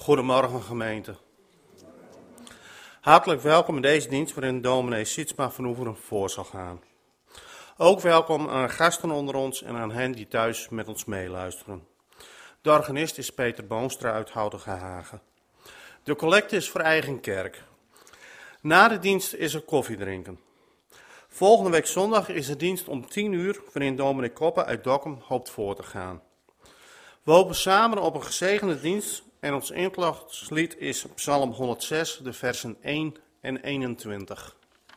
Goedemorgen gemeente. Hartelijk welkom in deze dienst waarin dominee Sietsma van Oeveren voor zal gaan. Ook welkom aan gasten onder ons en aan hen die thuis met ons meeluisteren. De organist is Peter Boonstra uit Houtenhagen. De collecte is voor eigen kerk. Na de dienst is er koffie drinken. Volgende week zondag is de dienst om 10 uur waarin dominee Koppen uit Dokkum hoopt voor te gaan. We hopen samen op een gezegende dienst en ons inklachtslied is Psalm 106, de versen 1 en 21.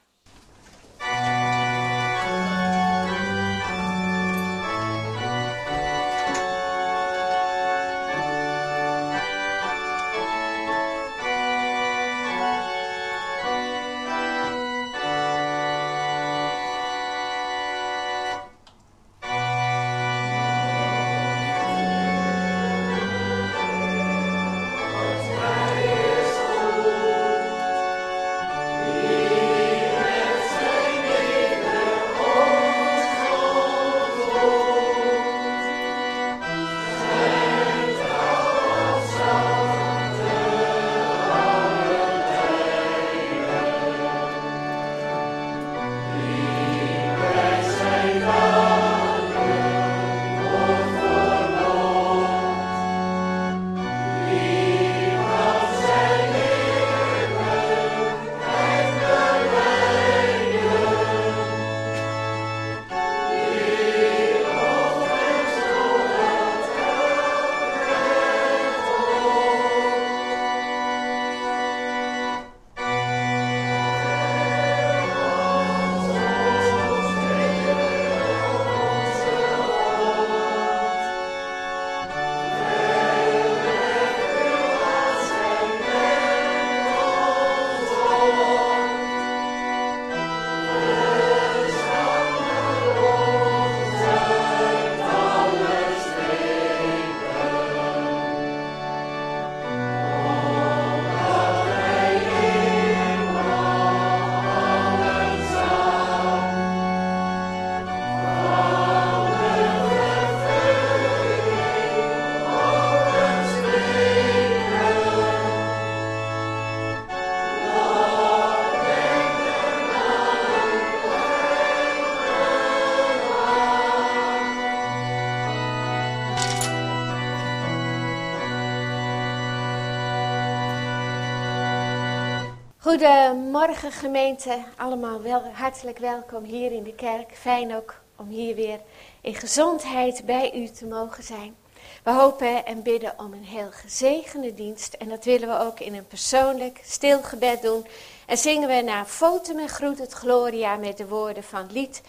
Goedemorgen gemeente, allemaal hartelijk welkom hier in de kerk. Fijn ook om hier weer in gezondheid bij u te mogen zijn. We hopen en bidden om een heel gezegende dienst en dat willen we ook in een persoonlijk stil gebed doen. En zingen we na Fotum en Groet het Gloria met de woorden van lied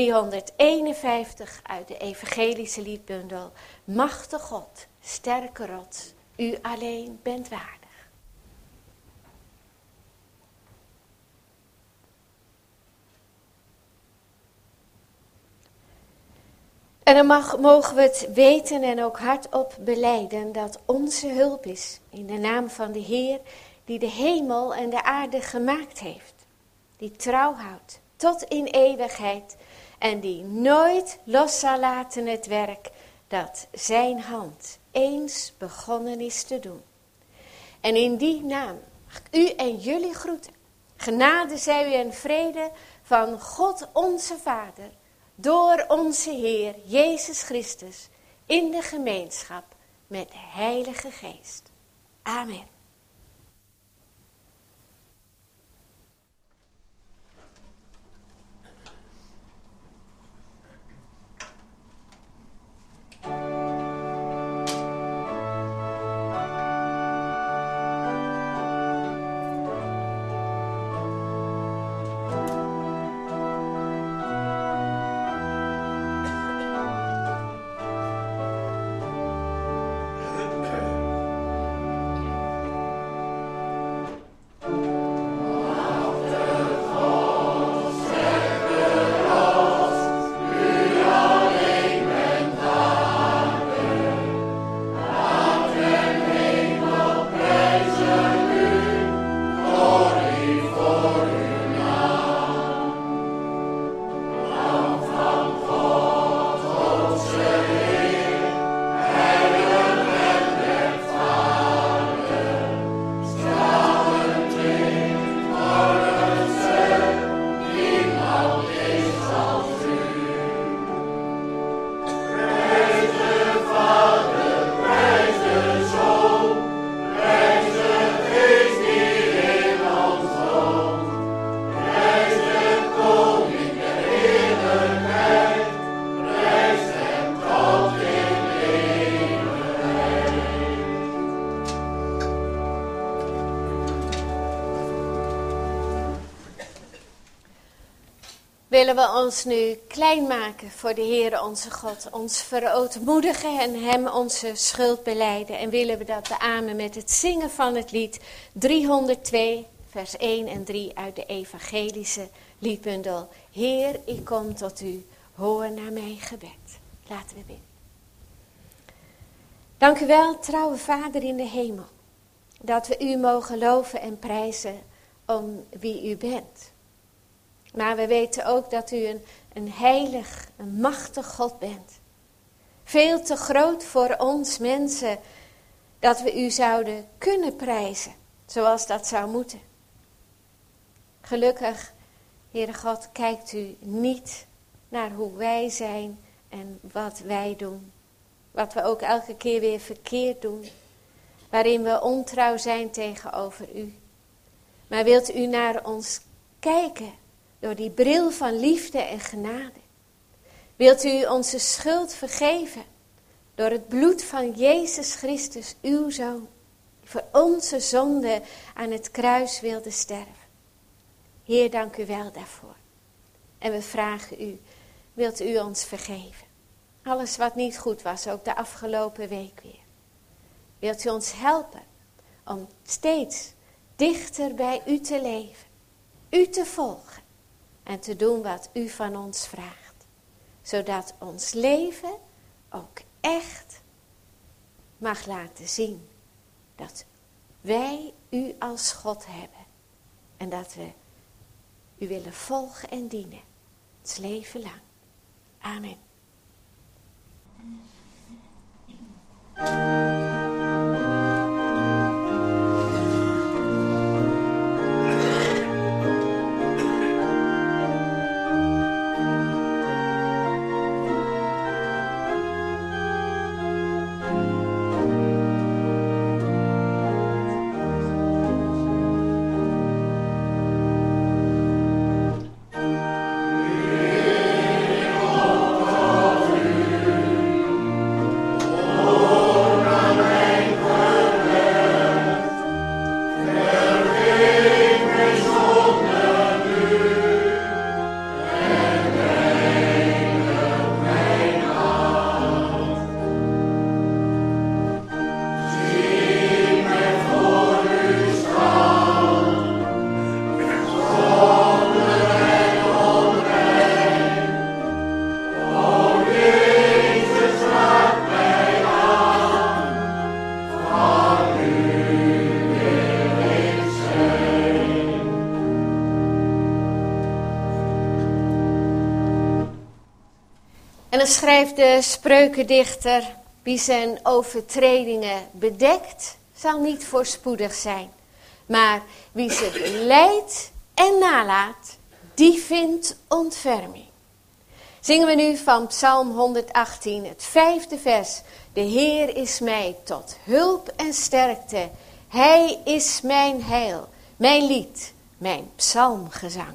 351 uit de evangelische liedbundel. Machtige God, sterke rots, u alleen bent waardig. En dan mogen we het weten en ook hardop belijden dat onze hulp is in de naam van de Heer die de hemel en de aarde gemaakt heeft. Die trouw houdt tot in eeuwigheid en die nooit los zal laten het werk dat zijn hand eens begonnen is te doen. En in die naam mag ik u en jullie groeten. Genade zij u en vrede van God onze Vader. Door onze Heer Jezus Christus in de gemeenschap met de Heilige Geest. Amen. willen we ons nu klein maken voor de Heere onze God. Ons verootmoedigen en hem onze schuld belijden. En willen we dat beamen met het zingen van het lied 302, vers 1 en 3 uit de evangelische liedbundel. Heer, ik kom tot u, hoor naar mijn gebed. Laten we bidden. Dank u wel, trouwe Vader in de hemel, dat we u mogen loven en prijzen om wie u bent. Maar we weten ook dat u een heilig, een machtig God bent. Veel te groot voor ons mensen, dat we u zouden kunnen prijzen, zoals dat zou moeten. Gelukkig, Heere God, kijkt u niet naar hoe wij zijn en wat wij doen. Wat we ook elke keer weer verkeerd doen, waarin we ontrouw zijn tegenover u. Maar wilt u naar ons kijken door die bril van liefde en genade? Wilt u onze schuld vergeven door het bloed van Jezus Christus, uw Zoon, die voor onze zonde aan het kruis wilde sterven? Heer, dank u wel daarvoor. En we vragen u, wilt u ons vergeven? Alles wat niet goed was, ook de afgelopen week weer. Wilt u ons helpen om steeds dichter bij u te leven, u te volgen en te doen wat u van ons vraagt. Zodat ons leven ook echt mag laten zien dat wij u als God hebben. En dat we u willen volgen en dienen, ons leven lang. Amen. En dan schrijft de spreukendichter, wie zijn overtredingen bedekt, zal niet voorspoedig zijn. Maar wie ze belijdt en nalaat, die vindt ontferming. Zingen we nu van Psalm 118, het 5e vers. De Heer is mij tot hulp en sterkte. Hij is mijn heil, mijn lied, mijn psalmgezang.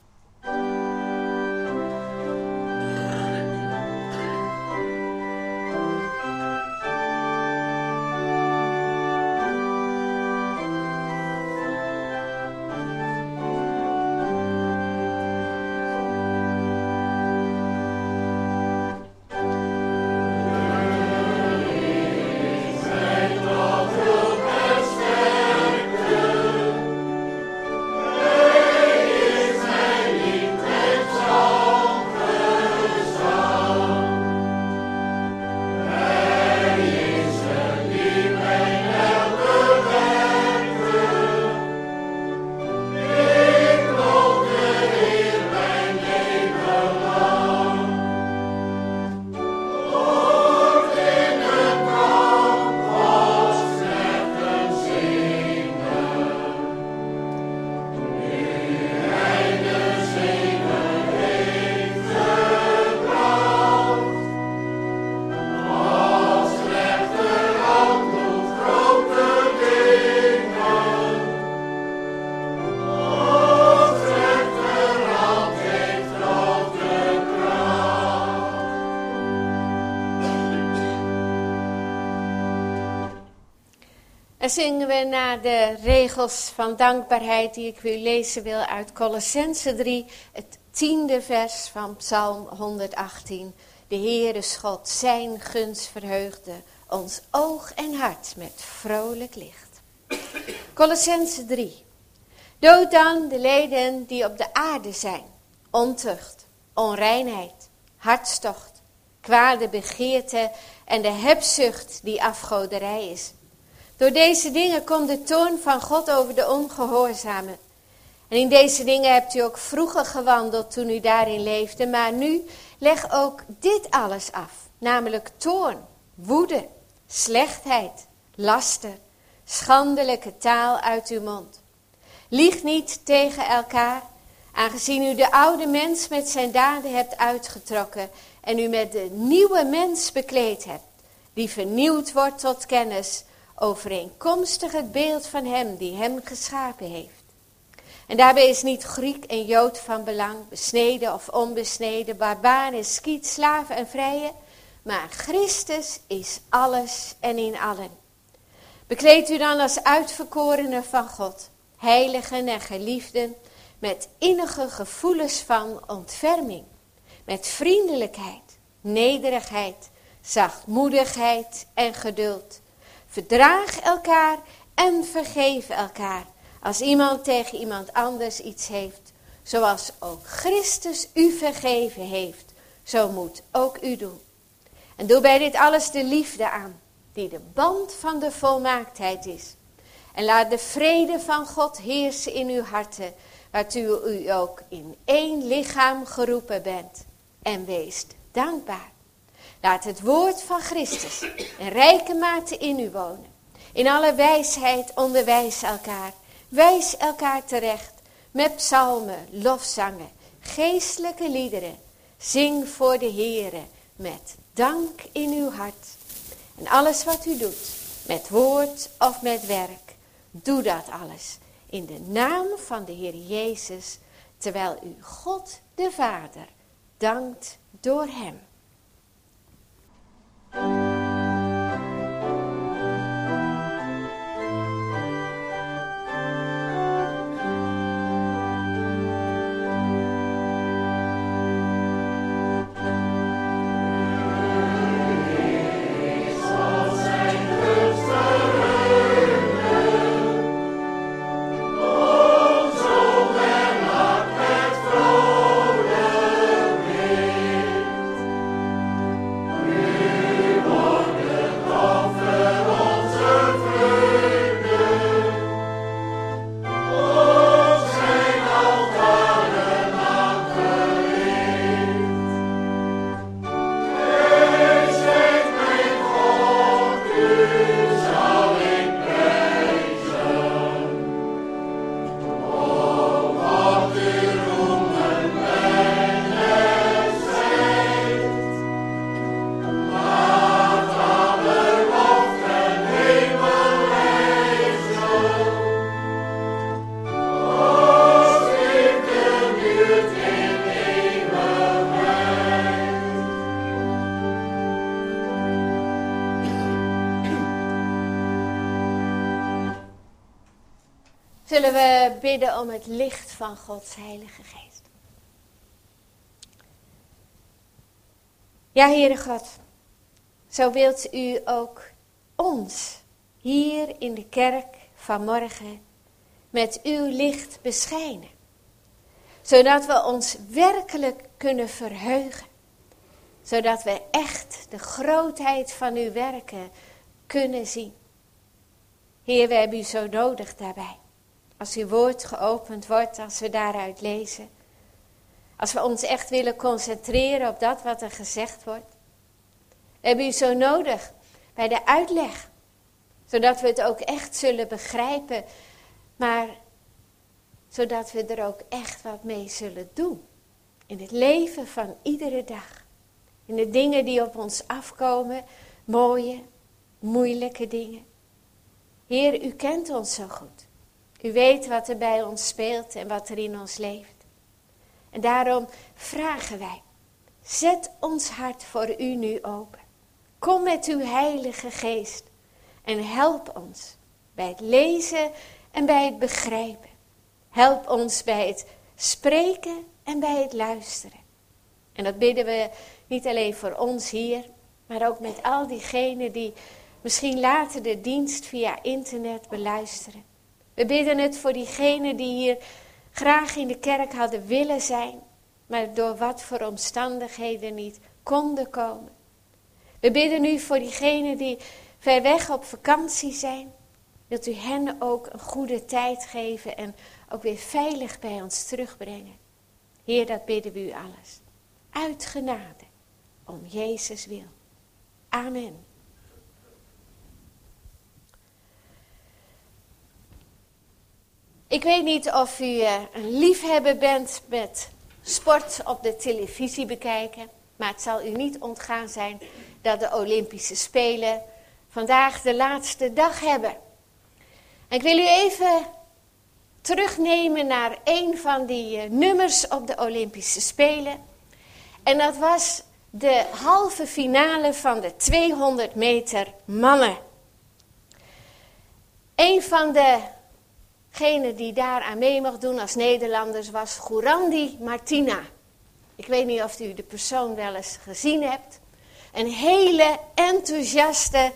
En zingen we naar de regels van dankbaarheid die ik u lezen wil uit Kolossenzen 3, het 10e vers van Psalm 118. De Heere schot zijn gunst verheugde ons oog en hart met vrolijk licht. Kolossenzen 3. Dood dan de leden die op de aarde zijn. Ontucht, onreinheid, hartstocht, kwade begeerte en de hebzucht die afgoderij is. Door deze dingen komt de toorn van God over de ongehoorzamen. En in deze dingen hebt u ook vroeger gewandeld toen u daarin leefde. Maar nu leg ook dit alles af. Namelijk toorn, woede, slechtheid, laster, schandelijke taal uit uw mond. Lieg niet tegen elkaar, aangezien u de oude mens met zijn daden hebt uitgetrokken en u met de nieuwe mens bekleed hebt, die vernieuwd wordt tot kennis, overeenkomstig het beeld van hem die hem geschapen heeft. En daarbij is niet Griek en Jood van belang, besneden of onbesneden, barbaar en skiet, slaven en vrije, maar Christus is alles en in allen. Bekleed u dan als uitverkorenen van God, heiligen en geliefden, met innige gevoelens van ontferming, met vriendelijkheid, nederigheid, zachtmoedigheid en geduld. Verdraag elkaar en vergeef elkaar, als iemand tegen iemand anders iets heeft, zoals ook Christus u vergeven heeft, zo moet ook u doen. En doe bij dit alles de liefde aan, die de band van de volmaaktheid is. En laat de vrede van God heersen in uw harten, waartoe u ook in één lichaam geroepen bent. En wees dankbaar. Laat het woord van Christus in rijke mate in u wonen. In alle wijsheid onderwijs elkaar. Wijs elkaar terecht met psalmen, lofzangen, geestelijke liederen. Zing voor de Heere met dank in uw hart. En alles wat u doet, met woord of met werk, doe dat alles in de naam van de Heer Jezus, terwijl u God de Vader dankt door hem. Zullen we bidden om het licht van Gods Heilige Geest. Ja, Heere God, zo wilt u ook ons hier in de kerk vanmorgen met uw licht beschijnen. Zodat we ons werkelijk kunnen verheugen. Zodat we echt de grootheid van uw werken kunnen zien. Heer, we hebben u zo nodig daarbij. Als uw woord geopend wordt, als we daaruit lezen. Als we ons echt willen concentreren op dat wat er gezegd wordt. We hebben u zo nodig bij de uitleg. Zodat we het ook echt zullen begrijpen. Maar zodat we er ook echt wat mee zullen doen. In het leven van iedere dag. In de dingen die op ons afkomen. Mooie, moeilijke dingen. Heer, u kent ons zo goed. U weet wat er bij ons speelt en wat er in ons leeft. En daarom vragen wij, zet ons hart voor u nu open. Kom met uw Heilige Geest en help ons bij het lezen en bij het begrijpen. Help ons bij het spreken en bij het luisteren. En dat bidden we niet alleen voor ons hier, maar ook met al diegenen die misschien later de dienst via internet beluisteren. We bidden het voor diegenen die hier graag in de kerk hadden willen zijn, maar door wat voor omstandigheden niet konden komen. We bidden nu voor diegenen die ver weg op vakantie zijn. Wilt u hen ook een goede tijd geven en ook weer veilig bij ons terugbrengen. Heer, dat bidden we u alles. Uit genade, om Jezus wil. Amen. Ik weet niet of u een liefhebber bent met sport op de televisie bekijken. Maar het zal u niet ontgaan zijn dat de Olympische Spelen vandaag de laatste dag hebben. En ik wil u even terugnemen naar een van die nummers op de Olympische Spelen. En dat was de halve finale van de 200 meter mannen. Een van degenen die daar aan mee mocht doen als Nederlanders was Gourandi Martina. Ik weet niet of u de persoon wel eens gezien hebt. Een hele enthousiaste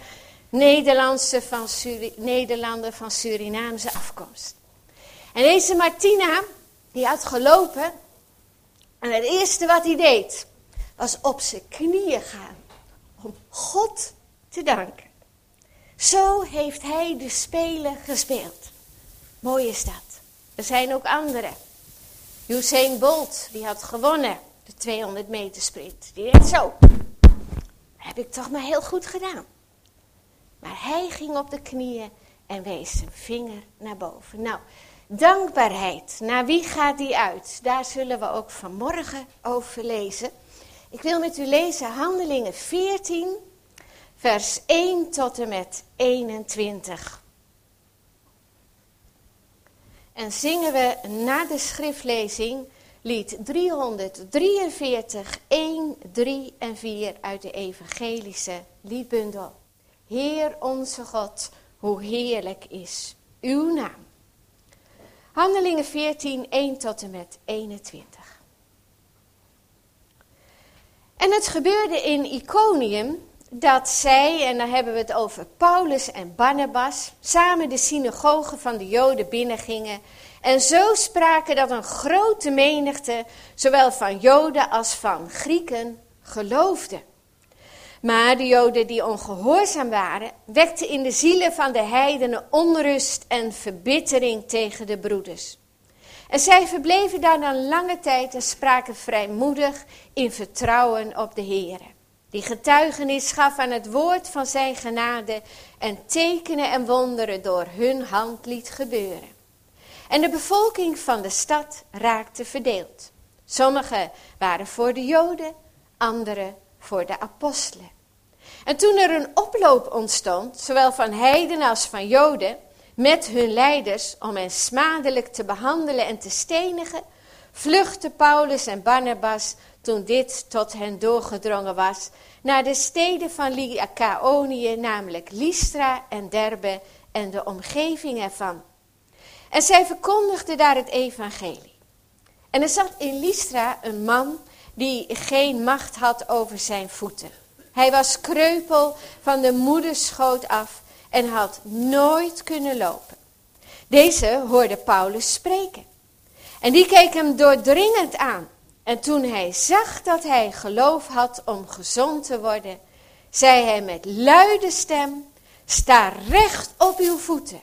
Nederlander van Surinaamse afkomst. En deze Martina, die had gelopen. En het eerste wat hij deed, was op zijn knieën gaan. Om God te danken. Zo heeft hij de Spelen gespeeld. Mooi is dat. Er zijn ook anderen. Usain Bolt, die had gewonnen. De 200 meter sprint. Die deed zo. Heb ik toch maar heel goed gedaan. Maar hij ging op de knieën en wees zijn vinger naar boven. Nou, dankbaarheid. Naar wie gaat die uit? Daar zullen we ook vanmorgen over lezen. Ik wil met u lezen Handelingen 14, vers 1 tot en met 21. En zingen we na de schriftlezing lied 343, 1, 3 en 4 uit de evangelische liedbundel. Heer onze God, hoe heerlijk is uw naam. Handelingen 14, 1 tot en met 21. En het gebeurde in Iconium dat zij, en dan hebben we het over Paulus en Barnabas, samen de synagoge van de Joden binnengingen en zo spraken dat een grote menigte, zowel van Joden als van Grieken, geloofde. Maar de Joden die ongehoorzaam waren, wekten in de zielen van de heidenen onrust en verbittering tegen de broeders. En zij verbleven daar dan lange tijd en spraken vrijmoedig in vertrouwen op de Heere. Die getuigenis gaf aan het woord van zijn genade en tekenen en wonderen door hun hand liet gebeuren. En de bevolking van de stad raakte verdeeld. Sommigen waren voor de Joden, anderen voor de apostelen. En toen er een oploop ontstond, zowel van heidenen als van Joden, met hun leiders om hen smadelijk te behandelen en te stenigen, vluchtten Paulus en Barnabas, toen dit tot hen doorgedrongen was, naar de steden van Lycaonië, namelijk Lystra en Derbe en de omgeving ervan. En zij verkondigden daar het evangelie. En er zat in Lystra een man die geen macht had over zijn voeten. Hij was kreupel van de moederschoot af en had nooit kunnen lopen. Deze hoorde Paulus spreken. En die keek hem doordringend aan. En toen hij zag dat hij geloof had om gezond te worden, zei hij met luide stem: sta recht op uw voeten.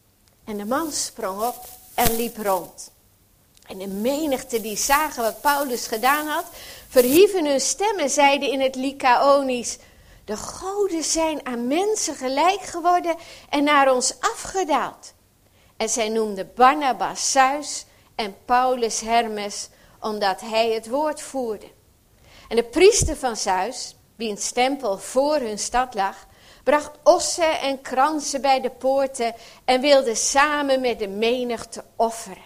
En de man sprong op en liep rond. En de menigte die zagen wat Paulus gedaan had, verhieven hun stemmen, zeiden in het Lycaonisch: de goden zijn aan mensen gelijk geworden en naar ons afgedaald. En zij noemden Barnabas Zeus en Paulus Hermes, omdat hij het woord voerde. En de priester van Zeus, wiens tempel voor hun stad lag, bracht ossen en kransen bij de poorten en wilde samen met de menigte offeren.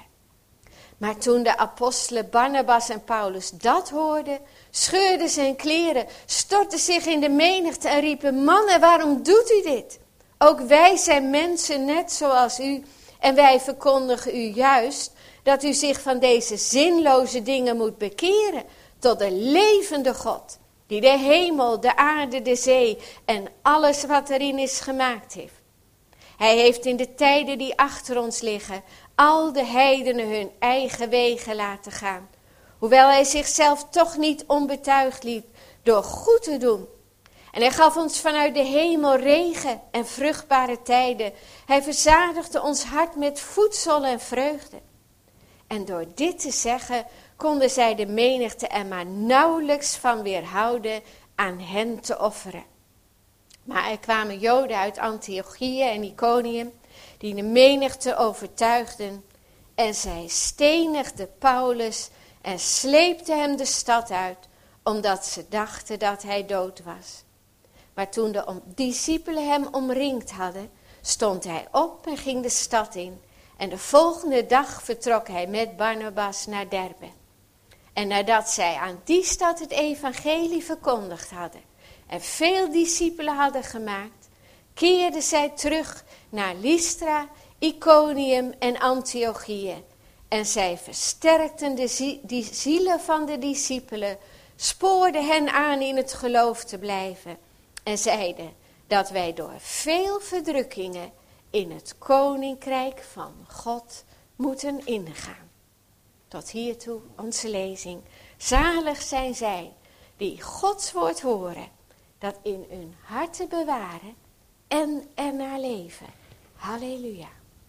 Maar toen de apostelen Barnabas en Paulus dat hoorden, scheurden ze hun kleren, stortten zich in de menigte en riepen: mannen, waarom doet u dit? Ook wij zijn mensen net zoals u en wij verkondigen u juist dat u zich van deze zinloze dingen moet bekeren tot de levende God, die de hemel, de aarde, de zee en alles wat erin is gemaakt heeft. Hij heeft in de tijden die achter ons liggen al de heidenen hun eigen wegen laten gaan, hoewel hij zichzelf toch niet onbetuigd liet door goed te doen. En hij gaf ons vanuit de hemel regen en vruchtbare tijden. Hij verzadigde ons hart met voedsel en vreugde. En door dit te zeggen konden zij de menigte er maar nauwelijks van weerhouden aan hen te offeren. Maar er kwamen Joden uit Antiochië en Iconium die de menigte overtuigden. En zij stenigden Paulus en sleepten hem de stad uit, omdat ze dachten dat hij dood was. Maar toen de discipelen hem omringd hadden, stond hij op en ging de stad in. En de volgende dag vertrok hij met Barnabas naar Derbe. En nadat zij aan die stad het evangelie verkondigd hadden en veel discipelen hadden gemaakt, keerden zij terug naar Lystra, Iconium en Antiochië. En zij versterkten de zielen van de discipelen, spoorden hen aan in het geloof te blijven en zeiden dat wij door veel verdrukkingen in het koninkrijk van God moeten ingaan. Tot hiertoe onze lezing. Zalig zijn zij die Gods woord horen, dat in hun harten bewaren en ernaar leven. Halleluja.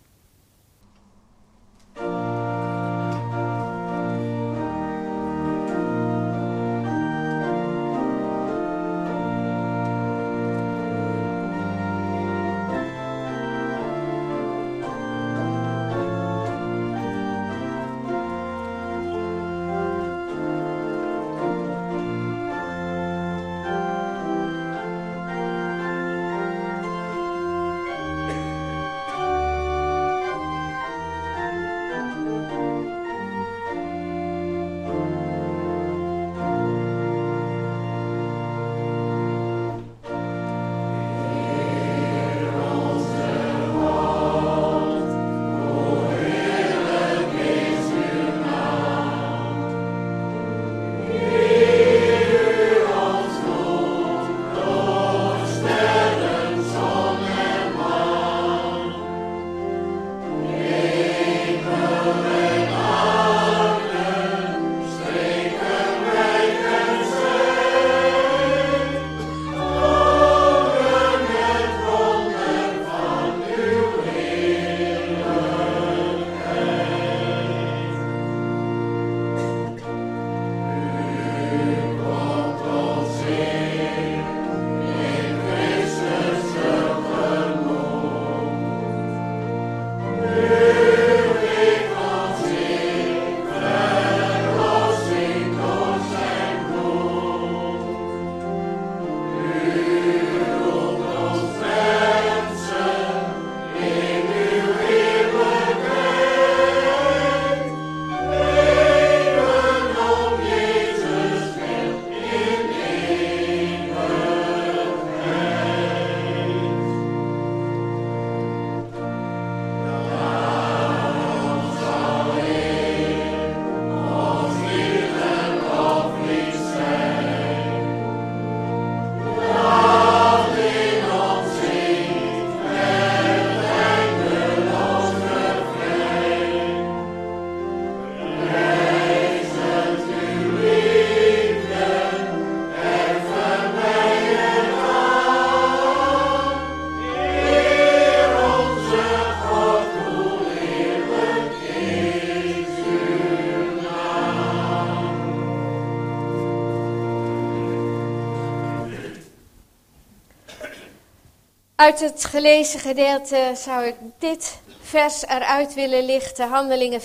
Uit het gelezen gedeelte zou ik dit vers eruit willen lichten, Handelingen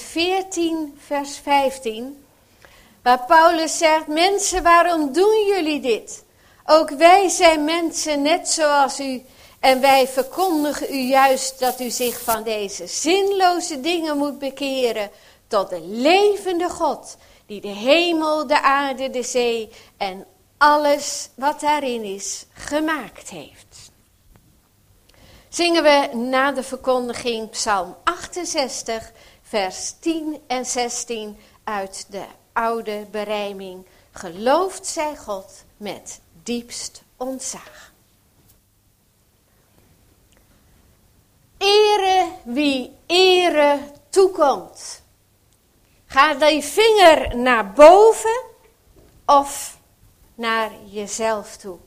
14, vers 15. Waar Paulus zegt, mensen, waarom doen jullie dit? Ook wij zijn mensen net zoals u en wij verkondigen u juist dat u zich van deze zinloze dingen moet bekeren tot de levende God, die de hemel, de aarde, de zee en alles wat daarin is gemaakt heeft. Zingen we na de verkondiging Psalm 68, vers 10 en 16 uit de oude berijming. Gelooft zij God met diepst ontzag. Ere wie ere toekomt. Ga die vinger naar boven of naar jezelf toe.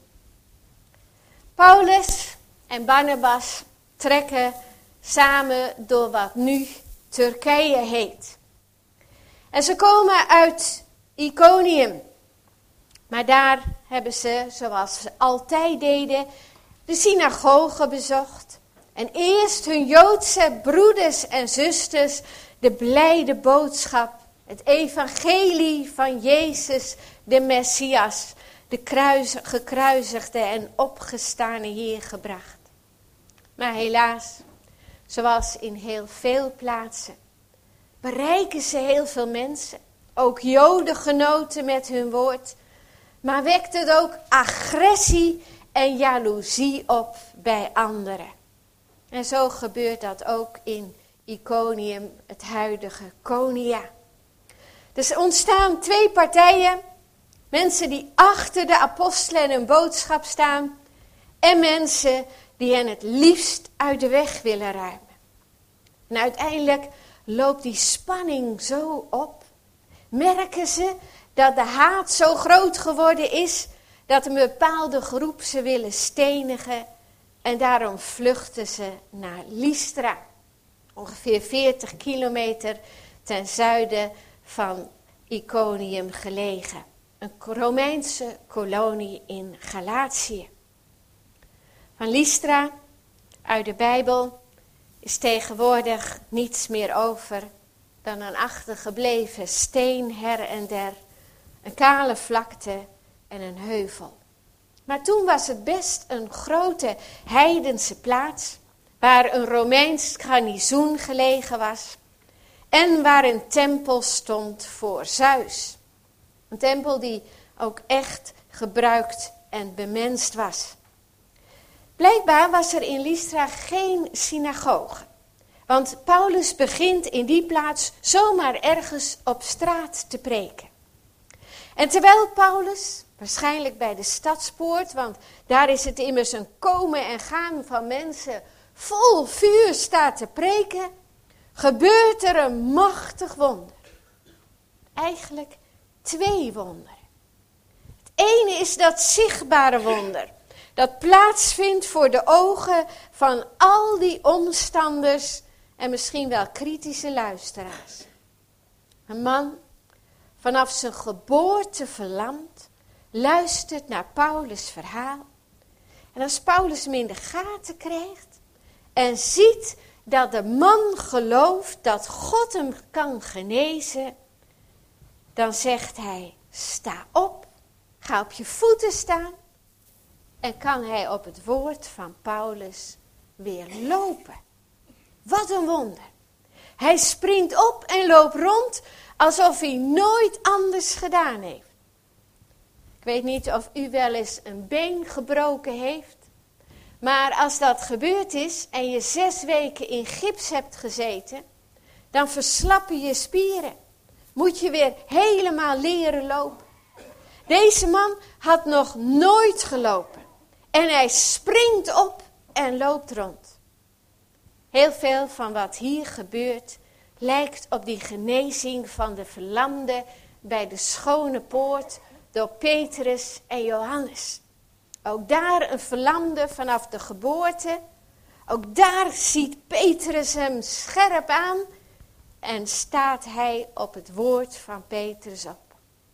Paulus en Barnabas trekken samen door wat nu Turkije heet. En ze komen uit Iconium. Maar daar hebben ze, zoals ze altijd deden, de synagoge bezocht. En eerst hun Joodse broeders en zusters de blijde boodschap, het evangelie van Jezus, de Messias, de gekruisigde en opgestane Heer gebracht. Maar helaas, zoals in heel veel plaatsen, bereiken ze heel veel mensen. Ook Joden genoten met hun woord. Maar wekt het ook agressie en jaloezie op bij anderen. En zo gebeurt dat ook in Iconium, het huidige Konia. Dus er ontstaan twee partijen. Mensen die achter de apostelen en hun boodschap staan. En mensen die hen het liefst uit de weg willen ruimen. En uiteindelijk loopt die spanning zo op. Merken ze dat de haat zo groot geworden is dat een bepaalde groep ze willen stenigen. En daarom vluchten ze naar Lystra. Ongeveer 40 kilometer ten zuiden van Iconium gelegen. Een Romeinse kolonie in Galatië. Van Lystra, uit de Bijbel, is tegenwoordig niets meer over dan een achtergebleven steen her en der, een kale vlakte en een heuvel. Maar toen was het best een grote heidense plaats, waar een Romeins garnizoen gelegen was en waar een tempel stond voor Zeus. Een tempel die ook echt gebruikt en bemenst was. Blijkbaar was er in Lystra geen synagoge. Want Paulus begint in die plaats zomaar ergens op straat te preken. En terwijl Paulus, waarschijnlijk bij de stadspoort, want daar is het immers een komen en gaan van mensen, vol vuur staat te preken, gebeurt er een machtig wonder. Eigenlijk 2 wonderen. Het ene is dat zichtbare wonder, dat plaatsvindt voor de ogen van al die omstanders en misschien wel kritische luisteraars. Een man, vanaf zijn geboorte verlamd, luistert naar Paulus' verhaal. En als Paulus hem in de gaten krijgt en ziet dat de man gelooft dat God hem kan genezen, dan zegt hij, sta op, ga op je voeten staan en kan hij op het woord van Paulus weer lopen. Wat een wonder. Hij springt op en loopt rond alsof hij nooit anders gedaan heeft. Ik weet niet of u wel eens een been gebroken heeft. Maar als dat gebeurd is en je 6 weken in gips hebt gezeten, dan verslappen je spieren. Moet je weer helemaal leren lopen. Deze man had nog nooit gelopen. En hij springt op en loopt rond. Heel veel van wat hier gebeurt lijkt op die genezing van de verlamde bij de schone poort door Petrus en Johannes. Ook daar een verlamde vanaf de geboorte. Ook daar ziet Petrus hem scherp aan en staat hij op het woord van Petrus op.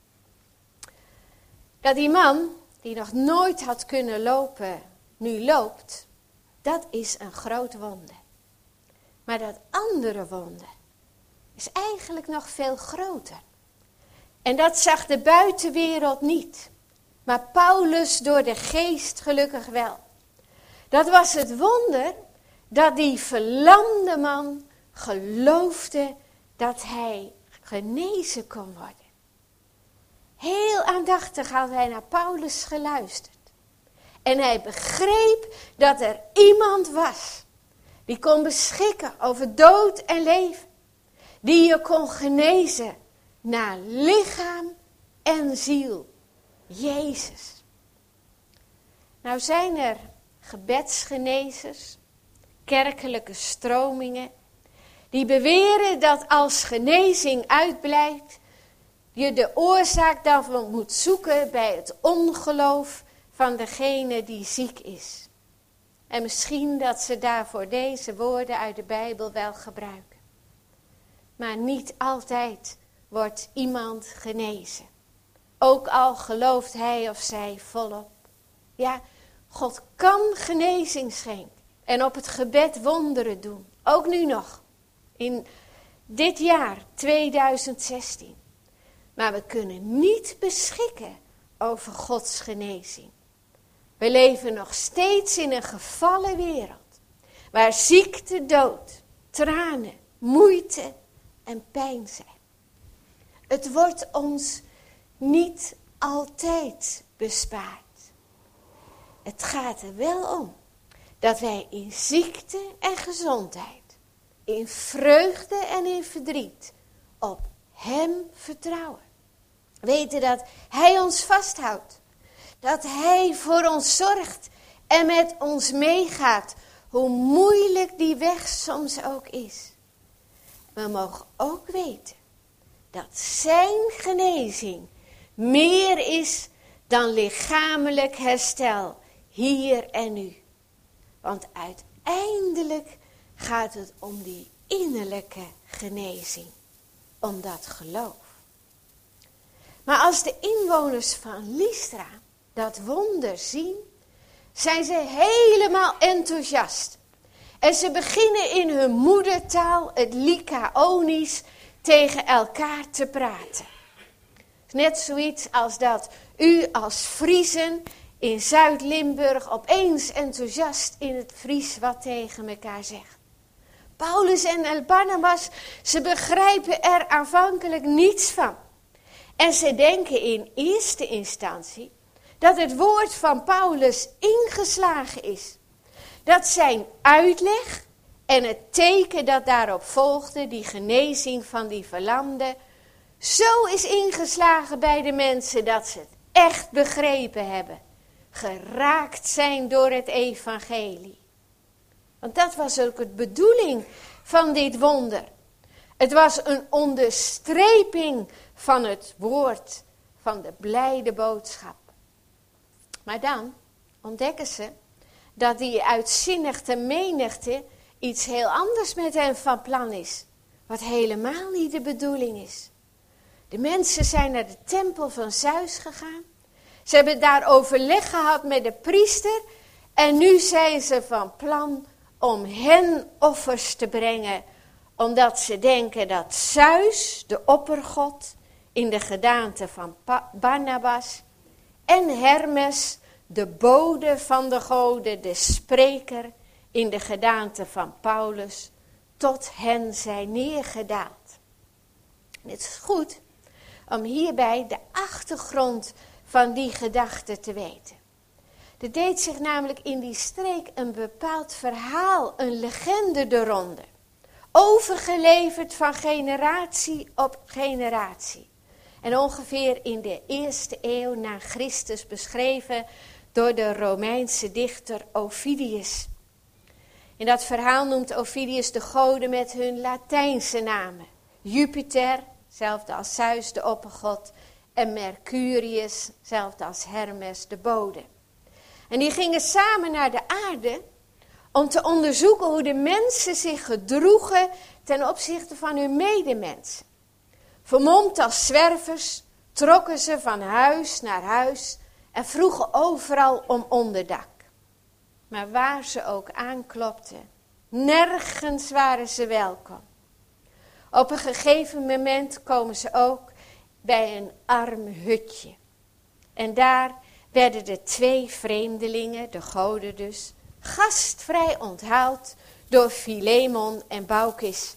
Dat die man, die nog nooit had kunnen lopen, nu loopt, dat is een groot wonder. Maar dat andere wonder is eigenlijk nog veel groter. En dat zag de buitenwereld niet. Maar Paulus door de geest gelukkig wel. Dat was het wonder dat die verlamde man geloofde dat hij genezen kon worden. Heel aandachtig had hij naar Paulus geluisterd. En hij begreep dat er iemand was die kon beschikken over dood en leven. Die je kon genezen naar lichaam en ziel. Jezus. Nou zijn er gebedsgenezers, kerkelijke stromingen, die beweren dat als genezing uitblijft, je de oorzaak daarvan moet zoeken bij het ongeloof van degene die ziek is. En misschien dat ze daarvoor deze woorden uit de Bijbel wel gebruiken. Maar niet altijd wordt iemand genezen. Ook al gelooft hij of zij volop. Ja, God kan genezing schenken. En op het gebed wonderen doen. Ook nu nog. In dit jaar 2016. Maar we kunnen niet beschikken over Gods genezing. We leven nog steeds in een gevallen wereld. Waar ziekte, dood, tranen, moeite en pijn zijn. Het wordt ons niet altijd bespaard. Het gaat er wel om dat wij in ziekte en gezondheid, in vreugde en in verdriet, op Hem vertrouwen. Weten dat Hij ons vasthoudt. Dat Hij voor ons zorgt en met ons meegaat, hoe moeilijk die weg soms ook is. We mogen ook weten dat zijn genezing meer is dan lichamelijk herstel, hier en nu. Want uiteindelijk gaat het om die innerlijke genezing, om dat geloof. Maar als de inwoners van Lystra dat wonder zien, zijn ze helemaal enthousiast. En ze beginnen in hun moedertaal, het Lycaonisch, tegen elkaar te praten. Net zoiets als dat u als Friezen in Zuid-Limburg opeens enthousiast in het Fries wat tegen elkaar zegt. Paulus en Barnabas, ze begrijpen er aanvankelijk niets van. En ze denken in eerste instantie dat het woord van Paulus ingeslagen is. Dat zijn uitleg en het teken dat daarop volgde, die genezing van die verlamde, zo is ingeslagen bij de mensen dat ze het echt begrepen hebben. Geraakt zijn door het evangelie. Want dat was ook de bedoeling van dit wonder. Het was een onderstreping van het woord, van de blijde boodschap. Maar dan ontdekken ze dat die uitzinnige menigte iets heel anders met hen van plan is. Wat helemaal niet de bedoeling is. De mensen zijn naar de tempel van Zeus gegaan. Ze hebben daar overleg gehad met de priester. En nu zijn ze van plan om hen offers te brengen. Omdat ze denken dat Zeus, de oppergod, in de gedaante van Barnabas, en Hermes, de bode van de goden, de spreker, in de gedaante van Paulus, tot hen zijn neergedaald. En het is goed om hierbij de achtergrond van die gedachte te weten. Er deed zich namelijk in die streek een bepaald verhaal, een legende de ronde. Overgeleverd van generatie op generatie. En ongeveer in de 1e eeuw na Christus beschreven door de Romeinse dichter Ovidius. In dat verhaal noemt Ovidius de goden met hun Latijnse namen. Jupiter, hetzelfde als Zeus de oppergod, en Mercurius, hetzelfde als Hermes de bode. En die gingen samen naar de aarde om te onderzoeken hoe de mensen zich gedroegen ten opzichte van hun medemensen. Vermomd als zwervers trokken ze van huis naar huis en vroegen overal om onderdak. Maar waar ze ook aanklopten, nergens waren ze welkom. Op een gegeven moment komen ze ook bij een arm hutje. En daar werden de 2 vreemdelingen, de goden dus, gastvrij onthaald door Filemon en Baukis.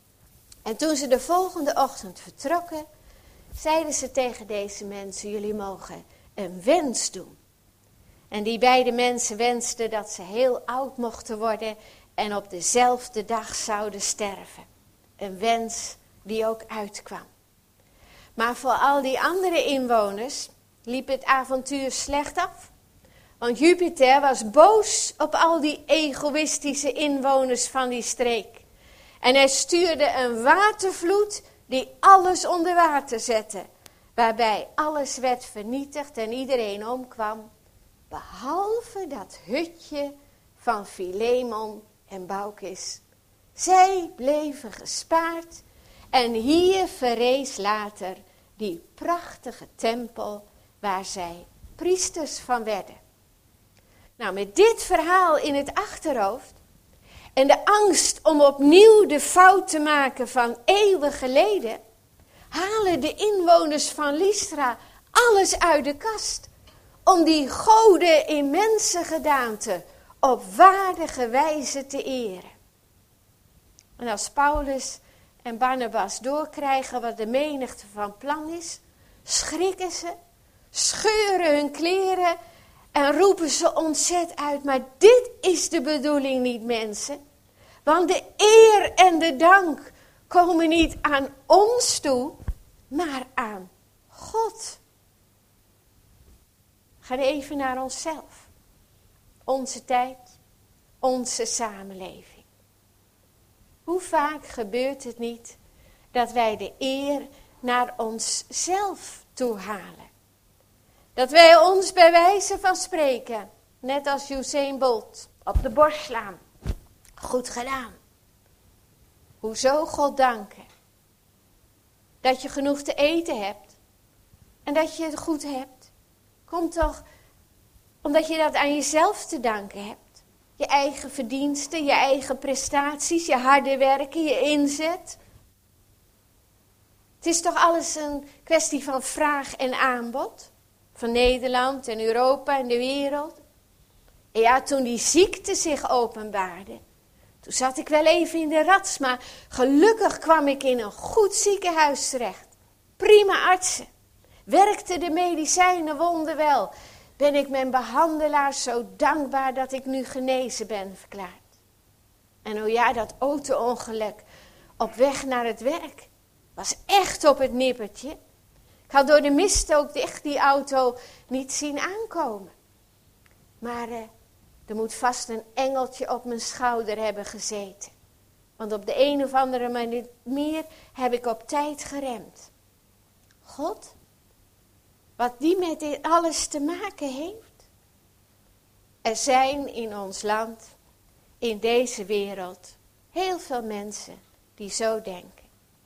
En toen ze de volgende ochtend vertrokken, zeiden ze tegen deze mensen: jullie mogen een wens doen. En die beide mensen wensten dat ze heel oud mochten worden en op dezelfde dag zouden sterven. Een wens die ook uitkwam. Maar voor al die andere inwoners liep het avontuur slecht af. Want Jupiter was boos op al die egoïstische inwoners van die streek. En hij stuurde een watervloed die alles onder water zette. Waarbij alles werd vernietigd en iedereen omkwam. Behalve dat hutje van Filemon en Baukis. Zij bleven gespaard. En hier verrees later die prachtige tempel waar zij priesters van werden. Nou, met dit verhaal in het achterhoofd en de angst om opnieuw de fout te maken van eeuwen geleden, halen de inwoners van Lystra alles uit de kast om die goden in mensengedaante op waardige wijze te eren. En als Paulus en Barnabas doorkrijgen wat de menigte van plan is, schrikken ze, scheuren hun kleren en roepen ze ontzet uit. Maar dit is de bedoeling niet, mensen. Want de eer en de dank komen niet aan ons toe, maar aan God. We gaan even naar onszelf. Onze tijd, onze samenleving. Hoe vaak gebeurt het niet dat wij de eer naar onszelf toe halen? Dat wij ons bij wijze van spreken, net als Usain Bolt, op de borst slaan. Goed gedaan. Hoezo God danken? Dat je genoeg te eten hebt en dat je het goed hebt, komt toch omdat je dat aan jezelf te danken hebt. Je eigen verdiensten, je eigen prestaties, je harde werken, je inzet. Het is toch alles een kwestie van vraag en aanbod. Van Nederland en Europa en de wereld. En ja, toen die ziekte zich openbaarde, toen zat ik wel even in de rats. Maar gelukkig kwam ik in een goed ziekenhuis terecht. Prima artsen. Werkten de medicijnen wonderwel. Ben ik mijn behandelaar zo dankbaar dat ik nu genezen ben verklaard. En oh ja, dat auto-ongeluk op weg naar het werk was echt op het nippertje. Ik had door de mist ook echt die auto niet zien aankomen. Maar er moet vast een engeltje op mijn schouder hebben gezeten. Want op de een of andere manier heb ik op tijd geremd. God, wat die met dit alles te maken heeft. Er zijn in ons land, in deze wereld, heel veel mensen die zo denken.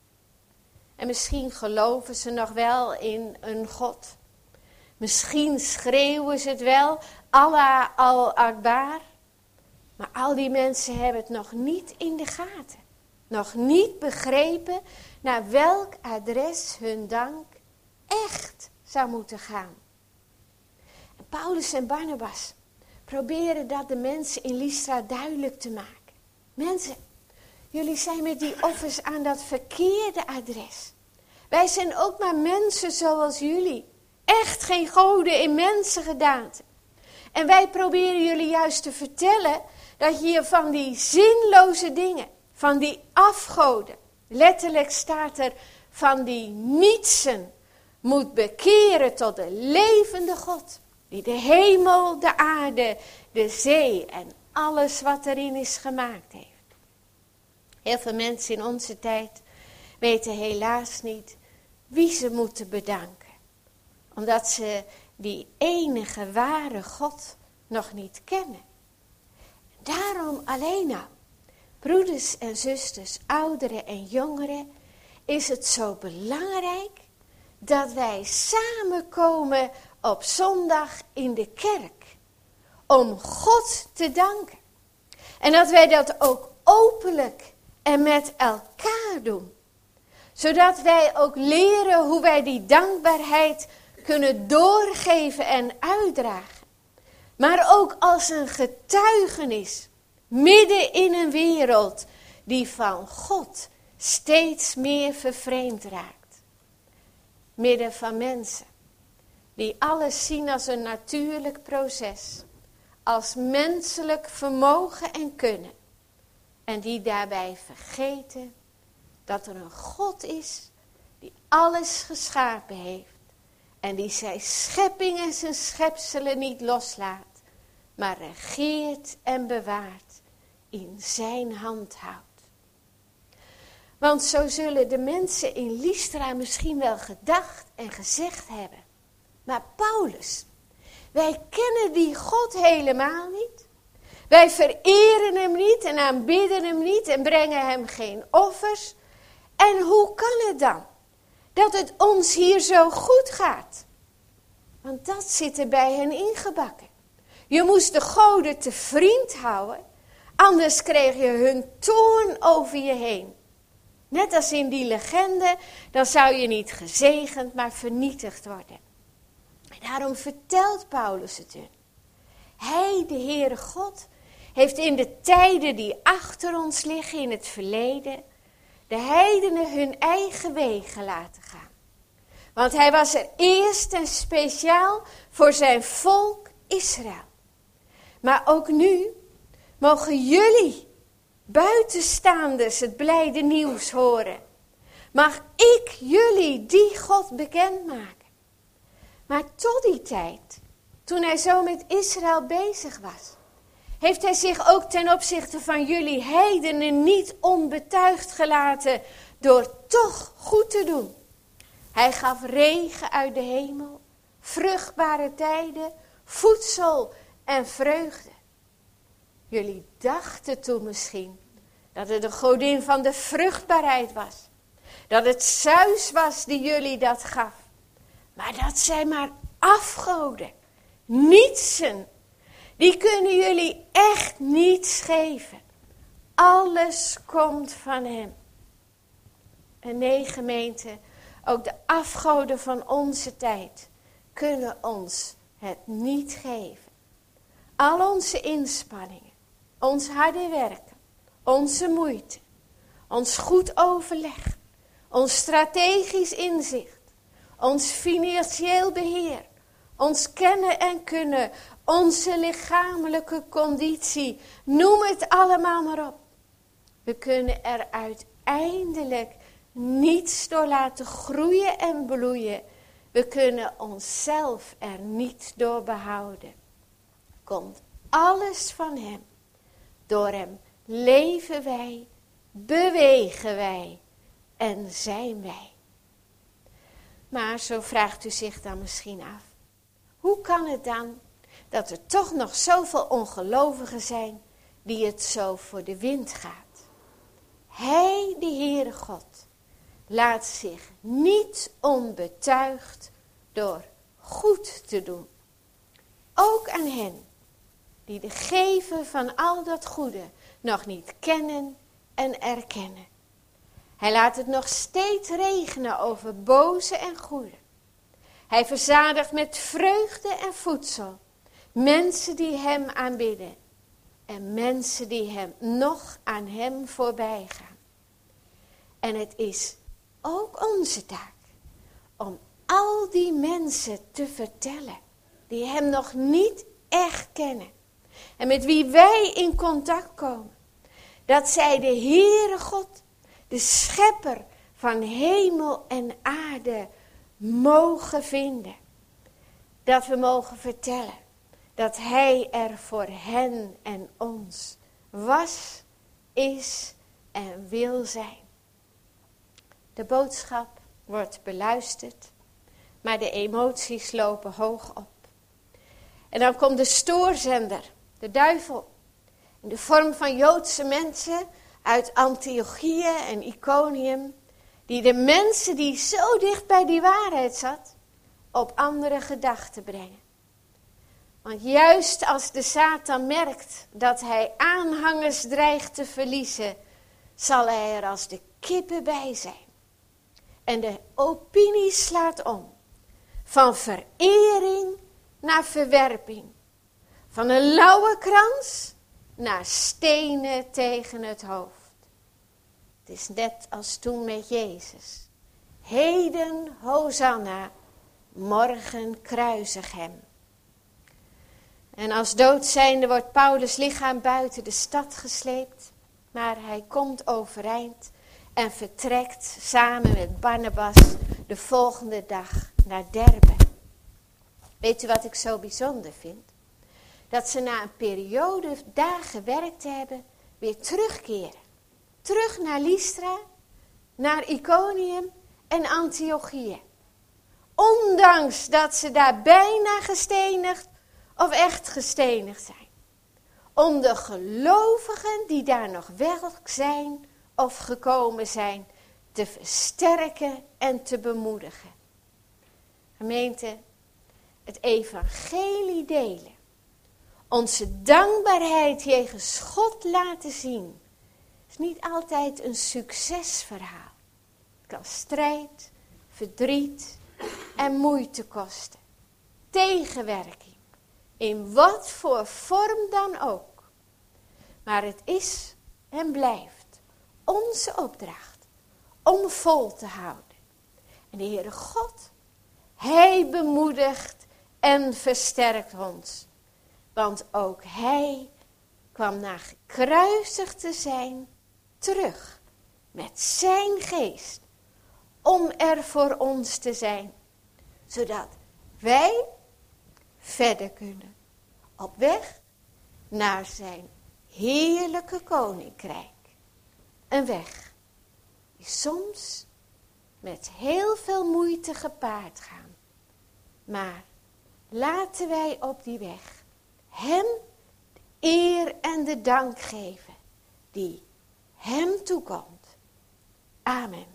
En misschien geloven ze nog wel in een God. Misschien schreeuwen ze het wel, Allah al-Akbar. Maar al die mensen hebben het nog niet in de gaten. Nog niet begrepen naar welk adres hun dank echt zou moeten gaan. En Paulus en Barnabas proberen dat de mensen in Lystra duidelijk te maken. Mensen, jullie zijn met die offers aan dat verkeerde adres. Wij zijn ook maar mensen zoals jullie. Echt geen goden in mensengedaante. En wij proberen jullie juist te vertellen dat je van die zinloze dingen, van die afgoden, letterlijk staat er van die nietsen, moet bekeren tot de levende God. Die de hemel, de aarde, de zee en alles wat erin is gemaakt heeft. Heel veel mensen in onze tijd weten helaas niet wie ze moeten bedanken. Omdat ze die enige ware God nog niet kennen. Daarom alleen al, broeders en zusters, ouderen en jongeren, is het zo belangrijk dat wij samenkomen op zondag in de kerk. Om God te danken. En dat wij dat ook openlijk en met elkaar doen. Zodat wij ook leren hoe wij die dankbaarheid kunnen doorgeven en uitdragen. Maar ook als een getuigenis. Midden in een wereld die van God steeds meer vervreemd raakt. Midden van mensen die alles zien als een natuurlijk proces. Als menselijk vermogen en kunnen. En die daarbij vergeten dat er een God is die alles geschapen heeft. En die zijn schepping en zijn schepselen niet loslaat, maar regeert en bewaart, in zijn hand houdt. Want zo zullen de mensen in Lystra misschien wel gedacht en gezegd hebben. Maar Paulus, wij kennen die God helemaal niet. Wij vereren hem niet en aanbidden hem niet en brengen hem geen offers. En hoe kan het dan dat het ons hier zo goed gaat? Want dat zit er bij hen ingebakken. Je moest de goden te vriend houden, anders kreeg je hun toorn over je heen. Net als in die legende, dan zou je niet gezegend, maar vernietigd worden. En daarom vertelt Paulus het hun. Hij, de Heere God, heeft in de tijden die achter ons liggen in het verleden, de heidenen hun eigen wegen laten gaan. Want hij was er eerst en speciaal voor zijn volk Israël. Maar ook nu mogen jullie buitenstaanders het blijde nieuws horen. Mag ik jullie die God bekendmaken. Maar tot die tijd, toen hij zo met Israël bezig was, heeft hij zich ook ten opzichte van jullie heidenen niet onbetuigd gelaten door toch goed te doen. Hij gaf regen uit de hemel, vruchtbare tijden, voedsel en vreugde. Jullie dachten toen misschien dat het de godin van de vruchtbaarheid was. Dat het Zeus was die jullie dat gaf. Maar dat zijn maar afgoden, nietsen. Die kunnen jullie echt niets geven. Alles komt van hem. En nee, gemeente, ook de afgoden van onze tijd kunnen ons het niet geven. Al onze inspanningen, ons harde werken, onze moeite, ons goed overleg, ons strategisch inzicht, ons financieel beheer, ons kennen en kunnen, onze lichamelijke conditie, noem het allemaal maar op. We kunnen er uiteindelijk niets door laten groeien en bloeien. We kunnen onszelf er niet door behouden. Komt alles van hem. Door hem leven wij, bewegen wij en zijn wij. Maar zo vraagt u zich dan misschien af. Hoe kan het dan dat er toch nog zoveel ongelovigen zijn die het zo voor de wind gaat? Hij, de Heere God, laat zich niet onbetuigd door goed te doen. Ook aan hen die de gever van al dat goede nog niet kennen en erkennen. Hij laat het nog steeds regenen over boze en goede. Hij verzadigt met vreugde en voedsel mensen die hem aanbidden en mensen die hem nog aan hem voorbij gaan. En het is ook onze taak om al die mensen te vertellen die hem nog niet echt kennen en met wie wij in contact komen, dat zij de Heere God, de schepper van hemel en aarde, mogen vinden. Dat we mogen vertellen dat hij er voor hen en ons was, is en wil zijn. De boodschap wordt beluisterd, maar de emoties lopen hoog op. En dan komt de stoorzender, de duivel, in de vorm van Joodse mensen uit Antiochië en Iconium, die de mensen die zo dicht bij die waarheid zat, op andere gedachten brengen. Want juist als de Satan merkt dat hij aanhangers dreigt te verliezen, zal hij er als de kippen bij zijn. En de opinie slaat om. Van verering naar verwerping. Van een lauwe krans naar stenen tegen het hoofd. Het is net als toen met Jezus. Heden Hosanna, morgen kruisig hem. En als doodzijnde wordt Paulus' lichaam buiten de stad gesleept. Maar hij komt overeind en vertrekt samen met Barnabas de volgende dag naar Derbe. Weet u wat ik zo bijzonder vind? Dat ze na een periode daar gewerkt hebben, weer terugkeren. Terug naar Lystra, naar Iconium en Antiochië. Ondanks dat ze daar bijna gestenigd of echt gestenigd zijn. Om de gelovigen die daar nog wel zijn of gekomen zijn, te versterken en te bemoedigen. Gemeente, het evangelie delen. Onze dankbaarheid jegens God laten zien. Is niet altijd een succesverhaal. Het kan strijd, verdriet en moeite kosten. Tegenwerking. In wat voor vorm dan ook. Maar het is en blijft onze opdracht om vol te houden. En de Heere God, Hij bemoedigt en versterkt ons. Want ook Hij kwam na gekruisigd te zijn terug met zijn geest. Om er voor ons te zijn. Zodat wij verder kunnen. Op weg naar zijn heerlijke koninkrijk. Een weg die soms met heel veel moeite gepaard gaan. Maar laten wij op die weg hem de eer en de dank geven die hem toekomt. Amen.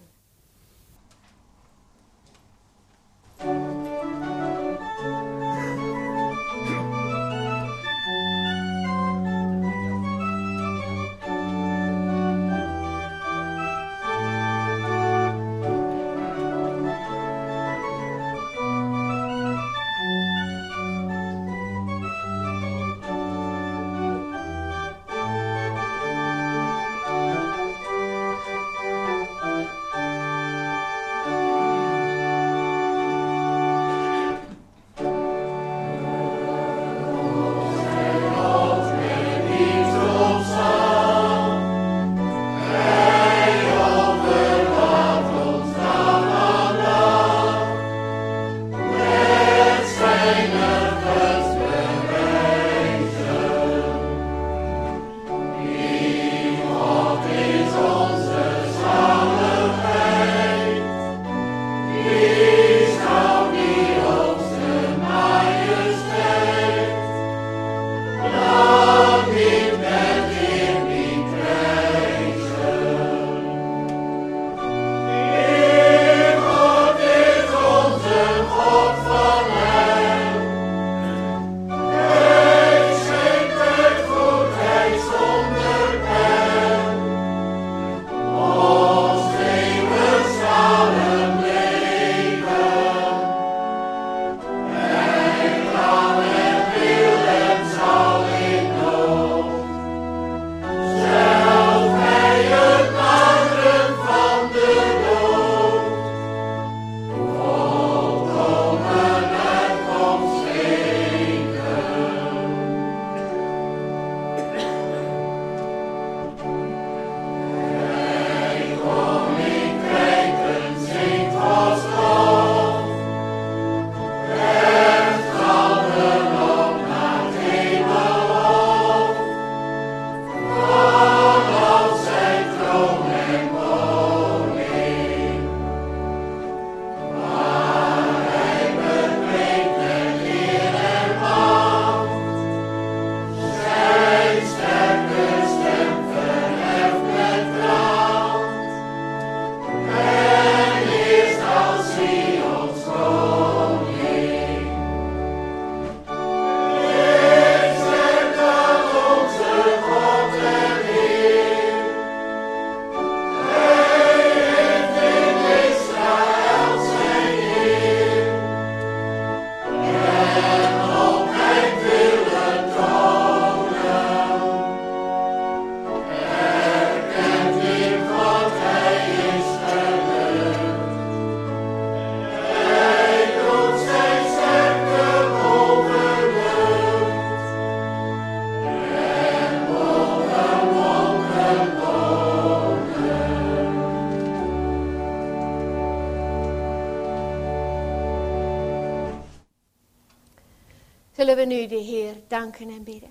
Zullen we nu de Heer danken en bidden.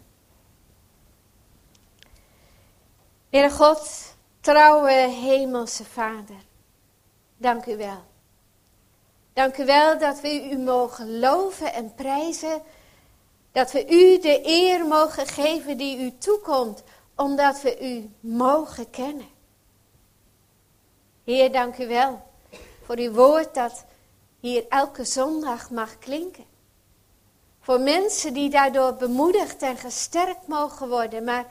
Heere God, trouwe hemelse Vader, dank u wel. Dank u wel dat we u mogen loven en prijzen, dat we u de eer mogen geven die u toekomt, omdat we u mogen kennen. Heer, dank u wel voor uw woord dat hier elke zondag mag klinken. Voor mensen die daardoor bemoedigd en gesterkt mogen worden, maar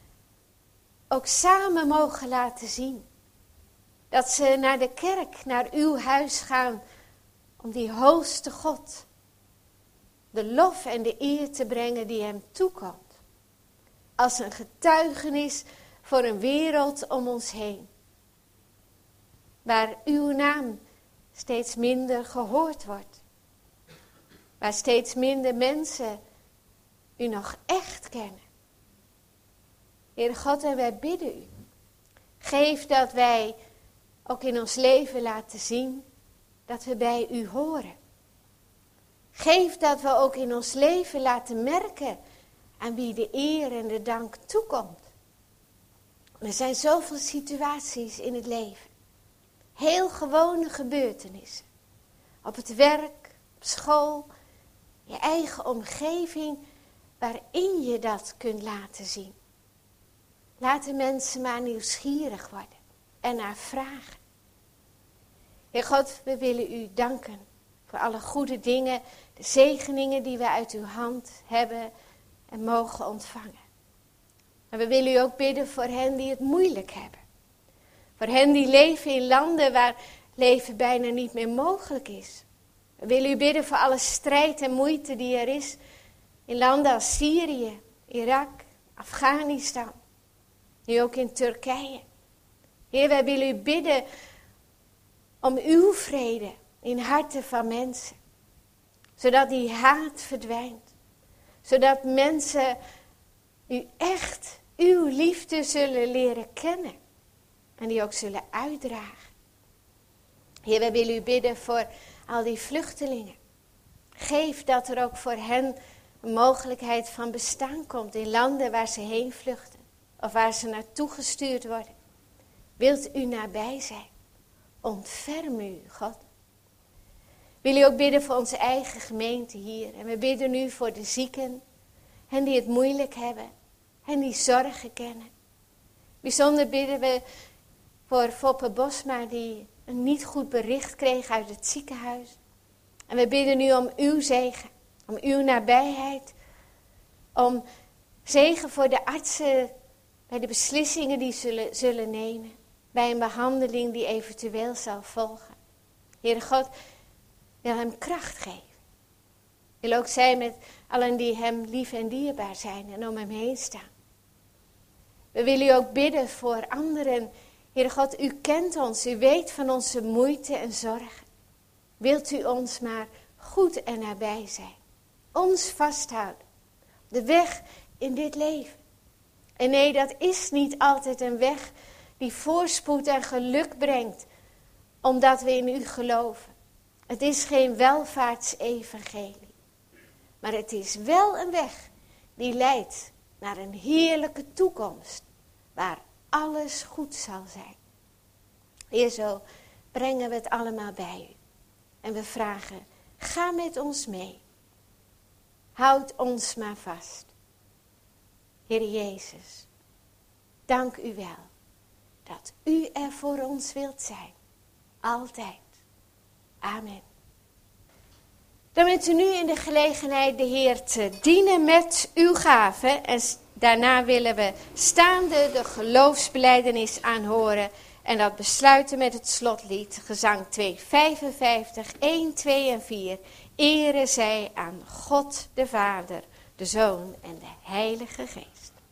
ook samen mogen laten zien. Dat ze naar de kerk, naar uw huis gaan, om die hoogste God de lof en de eer te brengen die hem toekomt. Als een getuigenis voor een wereld om ons heen. Waar uw naam steeds minder gehoord wordt. Waar steeds minder mensen u nog echt kennen. Heer God, en wij bidden u. Geef dat wij ook in ons leven laten zien dat we bij u horen. Geef dat we ook in ons leven laten merken aan wie de eer en de dank toekomt. Er zijn zoveel situaties in het leven. Heel gewone gebeurtenissen. Op het werk, op school, je eigen omgeving, waarin je dat kunt laten zien. Laten mensen maar nieuwsgierig worden en naar vragen. Heer God, we willen u danken voor alle goede dingen, de zegeningen die we uit uw hand hebben en mogen ontvangen. Maar we willen u ook bidden voor hen die het moeilijk hebben. Voor hen die leven in landen waar leven bijna niet meer mogelijk is. We willen u bidden voor alle strijd en moeite die er is in landen als Syrië, Irak, Afghanistan. Nu ook in Turkije. Heer, wij willen u bidden om uw vrede in harten van mensen. Zodat die haat verdwijnt. Zodat mensen u echt, uw liefde zullen leren kennen. En die ook zullen uitdragen. Heer, wij willen u bidden voor al die vluchtelingen. Geef dat er ook voor hen een mogelijkheid van bestaan komt in landen waar ze heen vluchten. Of waar ze naartoe gestuurd worden. Wilt u nabij zijn? Ontferm u, God. Wil u ook bidden voor onze eigen gemeente hier. En we bidden nu voor de zieken. Hen die het moeilijk hebben. Hen die zorgen kennen. Bijzonder bidden we voor Foppe Bosma die een niet goed bericht kreeg uit het ziekenhuis. En we bidden nu om uw zegen. Om uw nabijheid. Om zegen voor de artsen bij de beslissingen die zullen nemen. Bij een behandeling die eventueel zal volgen. Heere God, wil hem kracht geven. Wil ook zijn met allen die hem lief en dierbaar zijn en om hem heen staan. We willen u ook bidden voor anderen. Heere God, u kent ons, u weet van onze moeite en zorgen. Wilt u ons maar goed en nabij zijn. Ons vasthouden. De weg in dit leven. En nee, dat is niet altijd een weg die voorspoed en geluk brengt, omdat we in u geloven. Het is geen welvaartsevangelie. Maar het is wel een weg die leidt naar een heerlijke toekomst, waar alles goed zal zijn. Heer, zo brengen we het allemaal bij u. En we vragen, ga met ons mee. Houd ons maar vast. Heer Jezus, dank u wel dat u er voor ons wilt zijn. Altijd. Amen. Dan bent u nu in de gelegenheid de Heer te dienen met uw gaven. En daarna willen we staande de geloofsbelijdenis aanhoren. En dat besluiten met het slotlied, gezang 255, 1, 2 en 4. Ere zij aan God de Vader, de Zoon en de Heilige Geest.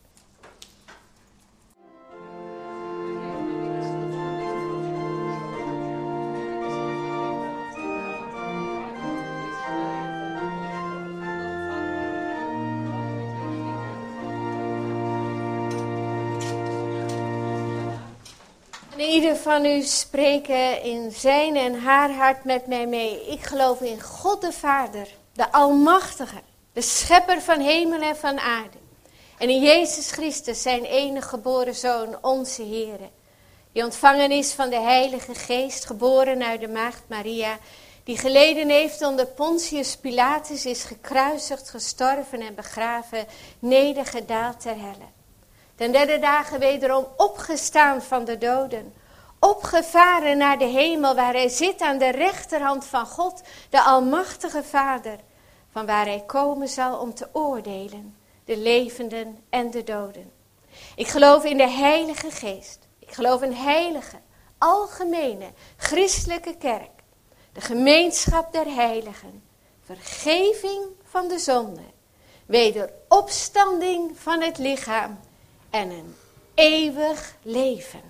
En ieder van u spreken in zijn en haar hart met mij mee. Ik geloof in God de Vader, de Almachtige, de schepper van hemel en van aarde. En in Jezus Christus, zijn enige geboren Zoon, onze Heere, die ontvangen is van de Heilige Geest, geboren uit de maagd Maria, die geleden heeft onder Pontius Pilatus, is gekruisigd, gestorven en begraven, nedergedaald ter helle. Ten derde dagen wederom opgestaan van de doden, opgevaren naar de hemel, waar hij zit aan de rechterhand van God, de Almachtige Vader, van waar hij komen zal om te oordelen, de levenden en de doden. Ik geloof in de Heilige Geest. Ik geloof in heilige, algemene, christelijke kerk, de gemeenschap der heiligen, vergeving van de zonde, wederopstanding van het lichaam en een eeuwig leven.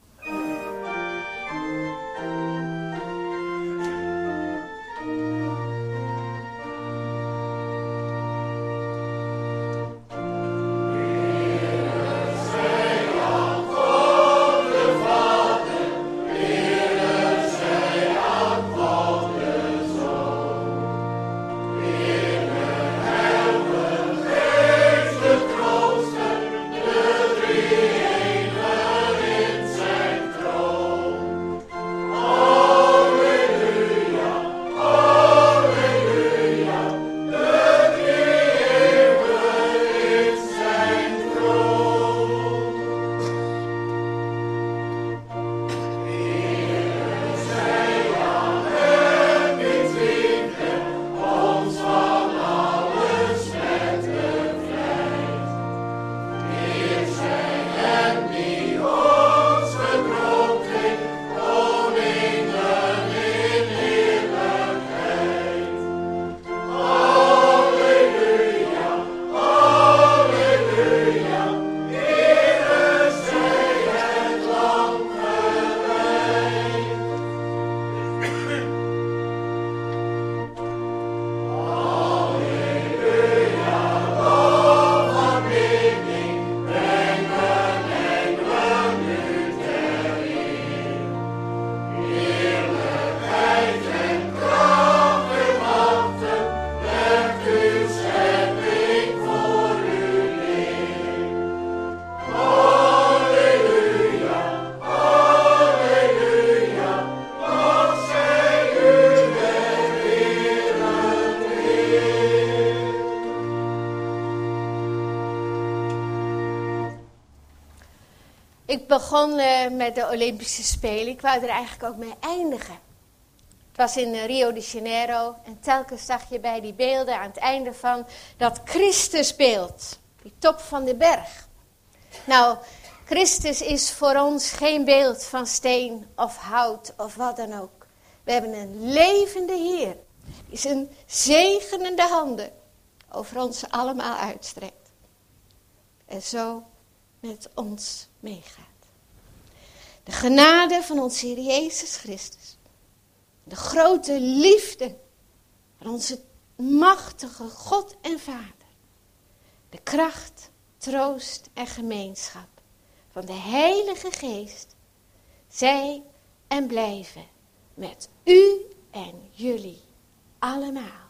Ik begon met de Olympische Spelen. Ik wou er eigenlijk ook mee eindigen. Het was in Rio de Janeiro. En telkens zag je bij die beelden aan het einde van dat Christusbeeld. Die top van de berg. Nou, Christus is voor ons geen beeld van steen of hout of wat dan ook. We hebben een levende Heer. Die zijn zegenende handen over ons allemaal uitstrekt. En zo met ons meegaat. De genade van onze Heer Jezus Christus. De grote liefde van onze machtige God en Vader. De kracht, troost en gemeenschap van de Heilige Geest. Zij en blijven met u en jullie allemaal.